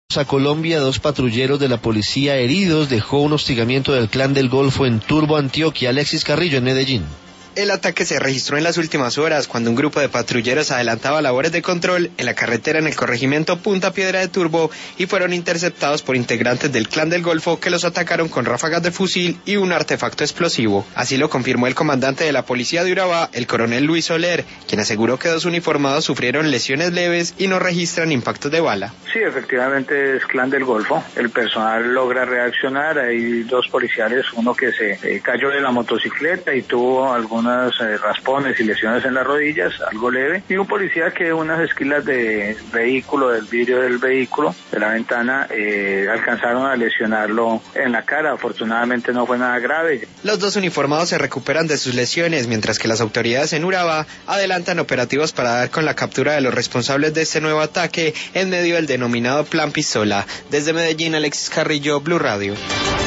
A Colombia, 2 patrulleros de la policía heridos, dejó un hostigamiento del Clan del Golfo en Turbo, Antioquia. Alexis Carrillo, en Medellín. El ataque se registró en las últimas horas cuando un grupo de patrulleros adelantaba labores de control en la carretera en el corregimiento Punta Piedra de Turbo y fueron interceptados por integrantes del Clan del Golfo que los atacaron con ráfagas de fusil y un artefacto explosivo. Así lo confirmó el comandante de la policía de Urabá, el coronel Luis Soler, quien aseguró que 2 uniformados sufrieron lesiones leves y no registran impactos de bala. Sí, efectivamente es Clan del Golfo. El personal logra reaccionar. Hay 2 policiales, uno que se cayó de la motocicleta y tuvo algunos raspones y lesiones en las rodillas, algo leve, y un policía que unas esquilas de vehículo, del vidrio del vehículo, de la ventana, alcanzaron a lesionarlo en la cara. Afortunadamente no fue nada grave. Los 2 uniformados se recuperan de sus lesiones, mientras que las autoridades en Urabá adelantan operativos para dar con la captura de los responsables de este nuevo ataque en medio del denominado Plan Pistola. Desde Medellín, Alexis Carrillo, Blue Radio.